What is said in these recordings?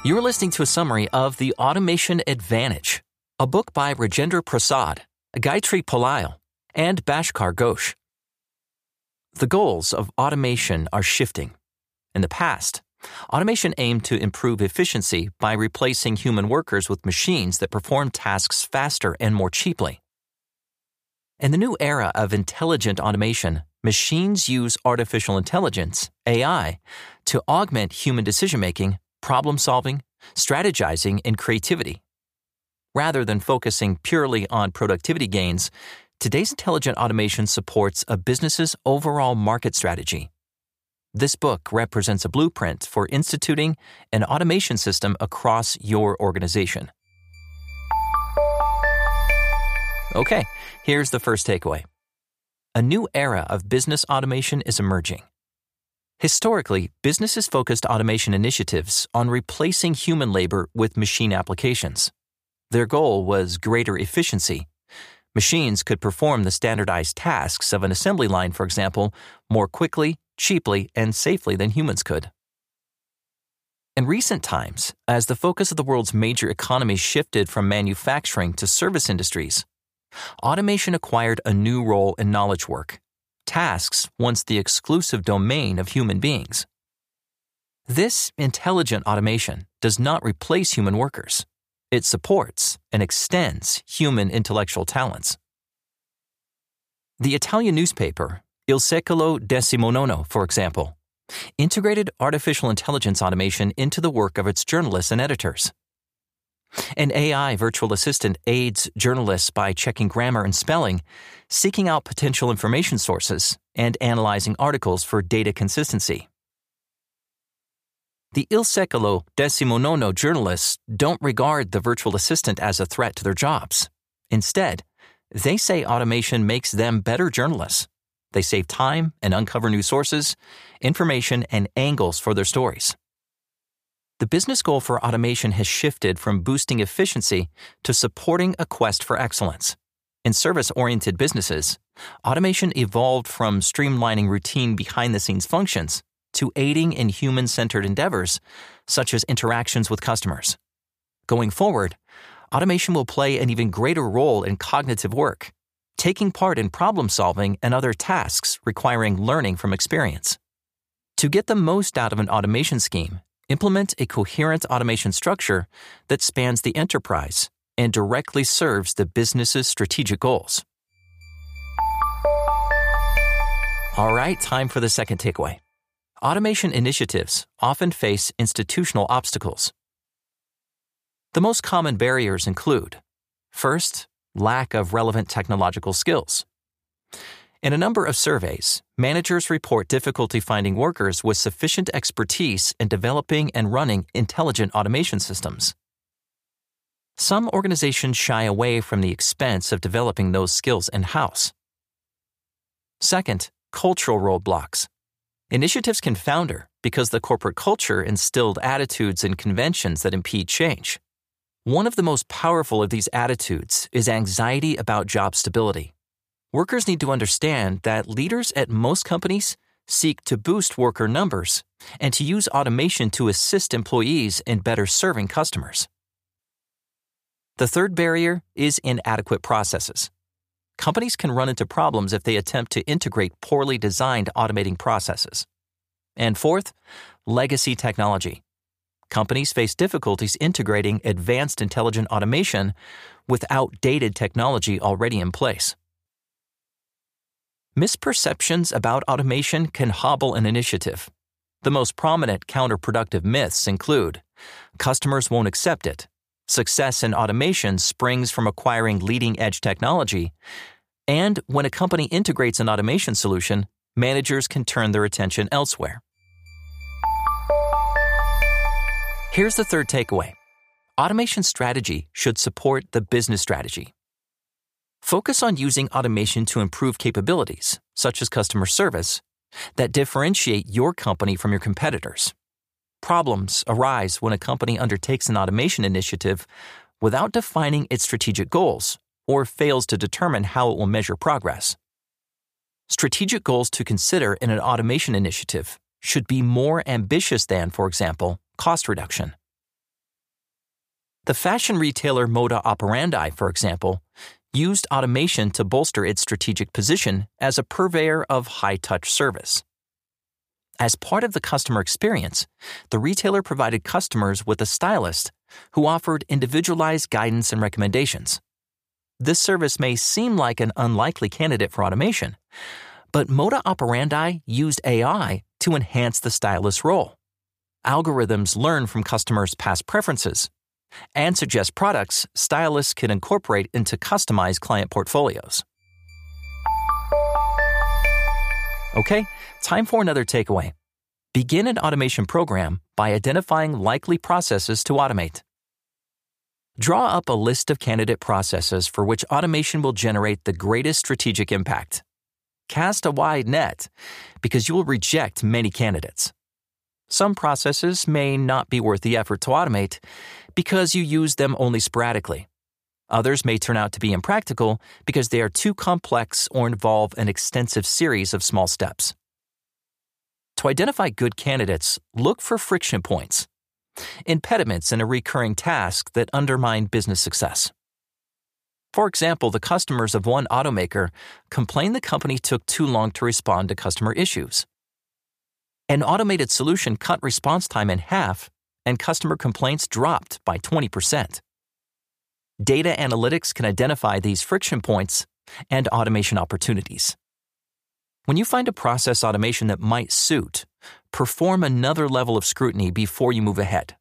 You're listening to a summary of The Automation Advantage, a book by Rajendra Prasad, Gayatri Palal, and Bhaskar Ghosh. The goals of automation are shifting. In the past, automation aimed to improve efficiency by replacing human workers with machines that perform tasks faster and more cheaply. In the new era of intelligent automation, machines use artificial intelligence, AI, to augment human decision-making, problem-solving, strategizing, and creativity. Rather than focusing purely on productivity gains, today's intelligent automation supports a business's overall market strategy. This book represents a blueprint for instituting an automation system across your organization. Okay, here's the first takeaway. A new era of business automation is emerging. Historically, businesses focused automation initiatives on replacing human labor with machine applications. Their goal was greater efficiency. Machines could perform the standardized tasks of an assembly line, for example, more quickly, cheaply, and safely than humans could. In recent times, as the focus of the world's major economies shifted from manufacturing to service industries, automation acquired a new role in knowledge work, tasks once the exclusive domain of human beings. This intelligent automation does not replace human workers. It supports and extends human intellectual talents. The Italian newspaper, Il Secolo XIX, for example, integrated artificial intelligence automation into the work of its journalists and editors. An AI virtual assistant aids journalists by checking grammar and spelling, seeking out potential information sources, and analyzing articles for data consistency. The Il Secolo XIX journalists don't regard the virtual assistant as a threat to their jobs. Instead, they say automation makes them better journalists. They save time and uncover new sources, information, and angles for their stories. The business goal for automation has shifted from boosting efficiency to supporting a quest for excellence. In service-oriented businesses, automation evolved from streamlining routine behind-the-scenes functions to aiding in human-centered endeavors, such as interactions with customers. Going forward, automation will play an even greater role in cognitive work, taking part in problem-solving and other tasks requiring learning from experience. To get the most out of an automation scheme, implement a coherent automation structure that spans the enterprise and directly serves the business's strategic goals. All right, time for the second takeaway. Automation initiatives often face institutional obstacles. The most common barriers include, first, lack of relevant technological skills. In a number of surveys, managers report difficulty finding workers with sufficient expertise in developing and running intelligent automation systems. Some organizations shy away from the expense of developing those skills in-house. Second, cultural roadblocks. Initiatives can founder because the corporate culture instilled attitudes and conventions that impede change. One of the most powerful of these attitudes is anxiety about job stability. Workers need to understand that leaders at most companies seek to boost worker numbers and to use automation to assist employees in better serving customers. The third barrier is inadequate processes. Companies can run into problems if they attempt to integrate poorly designed automating processes. And fourth, legacy technology. Companies face difficulties integrating advanced intelligent automation with outdated technology already in place. Misperceptions about automation can hobble an initiative. The most prominent counterproductive myths include customers won't accept it, success in automation springs from acquiring leading-edge technology, and when a company integrates an automation solution, managers can turn their attention elsewhere. Here's the third takeaway. Automation strategy should support the business strategy. Focus on using automation to improve capabilities, such as customer service, that differentiate your company from your competitors. Problems arise when a company undertakes an automation initiative without defining its strategic goals or fails to determine how it will measure progress. Strategic goals to consider in an automation initiative should be more ambitious than, for example, cost reduction. The fashion retailer Moda Operandi, for example, used automation to bolster its strategic position as a purveyor of high-touch service. As part of the customer experience, the retailer provided customers with a stylist who offered individualized guidance and recommendations. This service may seem like an unlikely candidate for automation, but Moda Operandi used AI to enhance the stylist's role. Algorithms learn from customers' past preferences and suggest products stylists can incorporate into customized client portfolios. Okay, time for another takeaway. Begin an automation program by identifying likely processes to automate. Draw up a list of candidate processes for which automation will generate the greatest strategic impact. Cast a wide net because you will reject many candidates. Some processes may not be worth the effort to automate because you use them only sporadically. Others may turn out to be impractical because they are too complex or involve an extensive series of small steps. To identify good candidates, look for friction points, impediments in a recurring task that undermine business success. For example, the customers of one automaker complained the company took too long to respond to customer issues. An automated solution cut response time in half, and customer complaints dropped by 20%. Data analytics can identify these friction points and automation opportunities. When you find a process automation that might suit, perform another level of scrutiny before you move ahead.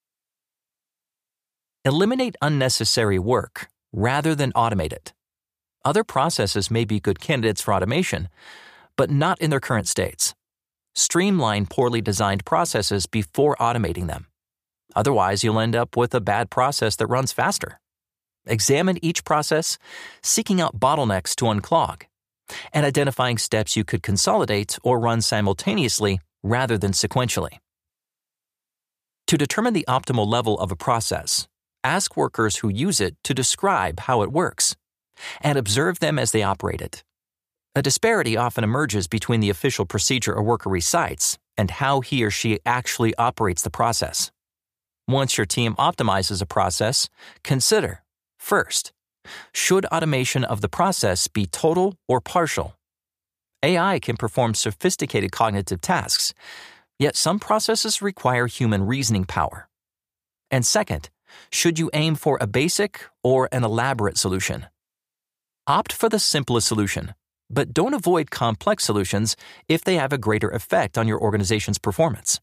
Eliminate unnecessary work rather than automate it. Other processes may be good candidates for automation, but not in their current states. Streamline poorly designed processes before automating them. Otherwise, you'll end up with a bad process that runs faster. Examine each process, seeking out bottlenecks to unclog, and identifying steps you could consolidate or run simultaneously rather than sequentially. To determine the optimal level of a process, ask workers who use it to describe how it works, and observe them as they operate it. A disparity often emerges between the official procedure a worker recites and how he or she actually operates the process. Once your team optimizes a process, consider, first, should automation of the process be total or partial? AI can perform sophisticated cognitive tasks, yet some processes require human reasoning power. And second, should you aim for a basic or an elaborate solution? Opt for the simplest solution, but don't avoid complex solutions if they have a greater effect on your organization's performance.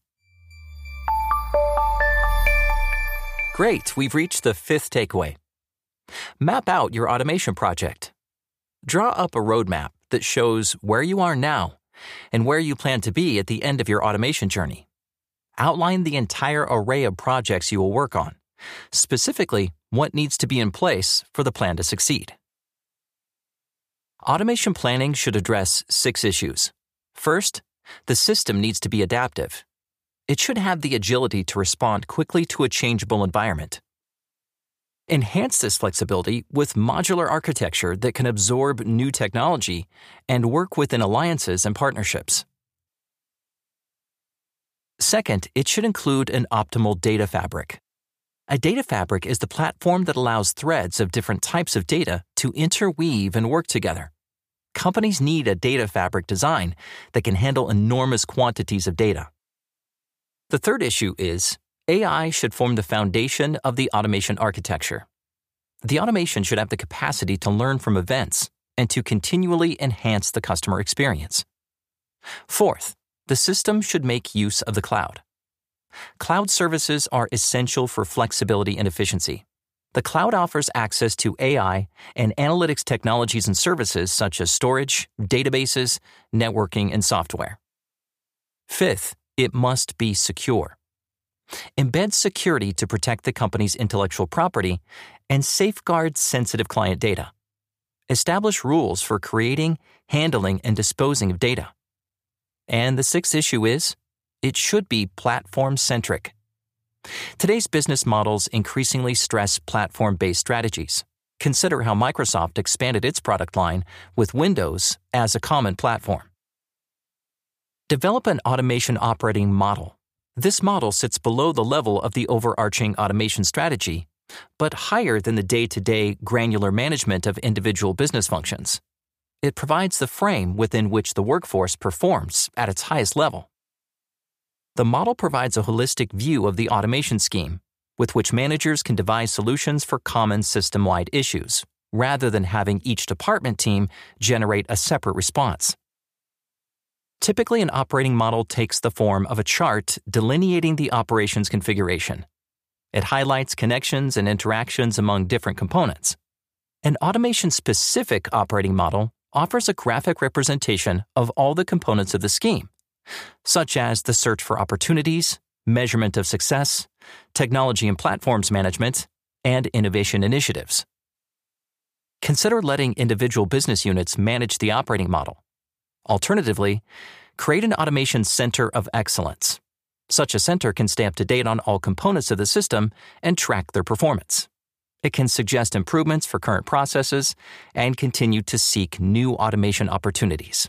Great, we've reached the fifth takeaway. Map out your automation project. Draw up a roadmap that shows where you are now and where you plan to be at the end of your automation journey. Outline the entire array of projects you will work on, specifically what needs to be in place for the plan to succeed. Automation planning should address 6 issues. First, the system needs to be adaptive. It should have the agility to respond quickly to a changeable environment. Enhance this flexibility with modular architecture that can absorb new technology and work within alliances and partnerships. Second, it should include an optimal data fabric. A data fabric is the platform that allows threads of different types of data to interweave and work together. Companies need a data fabric design that can handle enormous quantities of data. The third issue is AI should form the foundation of the automation architecture. The automation should have the capacity to learn from events and to continually enhance the customer experience. Fourth, the system should make use of the cloud. Cloud services are essential for flexibility and efficiency. The cloud offers access to AI and analytics technologies and services such as storage, databases, networking, and software. Fifth, it must be secure. Embed security to protect the company's intellectual property and safeguard sensitive client data. Establish rules for creating, handling, and disposing of data. And the sixth issue is, it should be platform-centric. Today's business models increasingly stress platform-based strategies. Consider how Microsoft expanded its product line with Windows as a common platform. Develop an automation operating model. This model sits below the level of the overarching automation strategy but higher than the day-to-day granular management of individual business functions. It provides the frame within which the workforce performs at its highest level. The model provides a holistic view of the automation scheme, with which managers can devise solutions for common system-wide issues, rather than having each department team generate a separate response. Typically, an operating model takes the form of a chart delineating the operations configuration. It highlights connections and interactions among different components. An automation-specific operating model offers a graphic representation of all the components of the scheme, such as the search for opportunities, measurement of success, technology and platforms management, and innovation initiatives. Consider letting individual business units manage the operating model. Alternatively, create an automation center of excellence. Such a center can stay up to date on all components of the system and track their performance. It can suggest improvements for current processes and continue to seek new automation opportunities.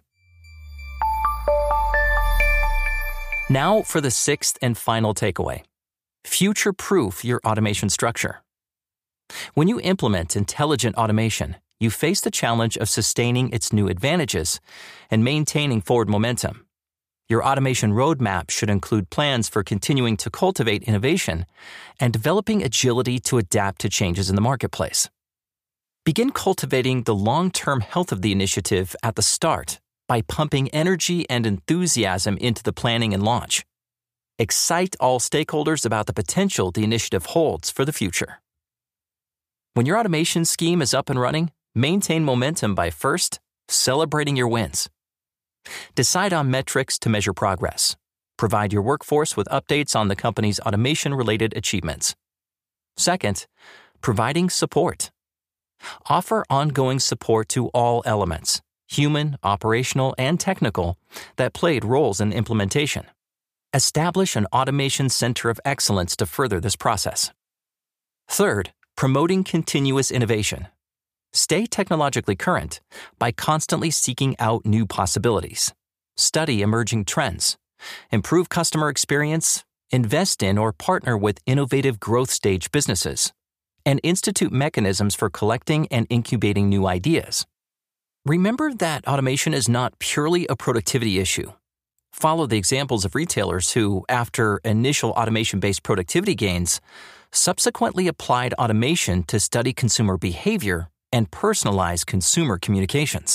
Now for the sixth and final takeaway. Future-proof your automation structure. When you implement intelligent automation, you face the challenge of sustaining its new advantages and maintaining forward momentum. Your automation roadmap should include plans for continuing to cultivate innovation and developing agility to adapt to changes in the marketplace. Begin cultivating the long-term health of the initiative at the start by pumping energy and enthusiasm into the planning and launch. Excite all stakeholders about the potential the initiative holds for the future. When your automation scheme is up and running, maintain momentum by first, celebrating your wins. Decide on metrics to measure progress. Provide your workforce with updates on the company's automation-related achievements. Second, providing support. Offer ongoing support to all elements, human, operational, and technical, that played roles in implementation. Establish an automation center of excellence to further this process. Third, promoting continuous innovation. Stay technologically current by constantly seeking out new possibilities. Study emerging trends. Improve customer experience. Invest in or partner with innovative growth stage businesses. And institute mechanisms for collecting and incubating new ideas. Remember that automation is not purely a productivity issue. Follow the examples of retailers who, after initial automation-based productivity gains, subsequently applied automation to study consumer behavior and personalize consumer communications.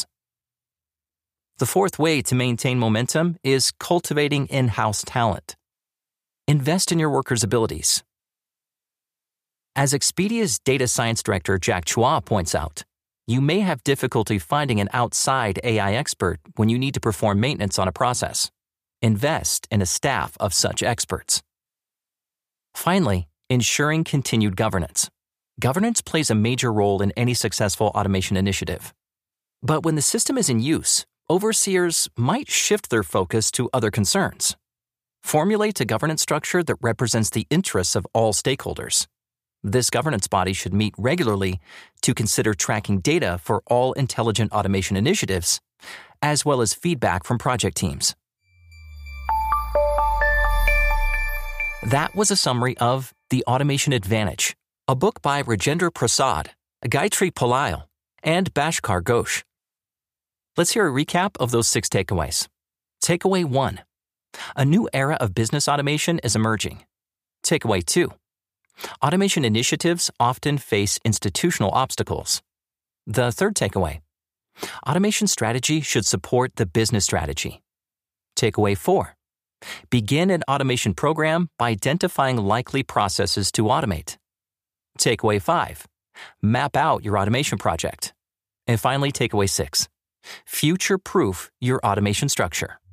The fourth way to maintain momentum is cultivating in-house talent. Invest in your workers' abilities. As Expedia's data science director Jack Chua points out, you may have difficulty finding an outside AI expert when you need to perform maintenance on a process. Invest in a staff of such experts. Finally, ensuring continued governance. Governance plays a major role in any successful automation initiative. But when the system is in use, overseers might shift their focus to other concerns. Formulate a governance structure that represents the interests of all stakeholders. This governance body should meet regularly to consider tracking data for all intelligent automation initiatives, as well as feedback from project teams. That was a summary of The Automation Advantage, a book by Rajendra Prasad, Gayatri Pillai, and Bhaskar Ghosh. Let's hear a recap of those 6 takeaways. Takeaway 1. A new era of business automation is emerging. Takeaway 2. Automation initiatives often face institutional obstacles. The third takeaway. Automation strategy should support the business strategy. Takeaway 4. Begin an automation program by identifying likely processes to automate. Takeaway 5. Map out your automation project. And finally, takeaway 6. Future-proof your automation structure.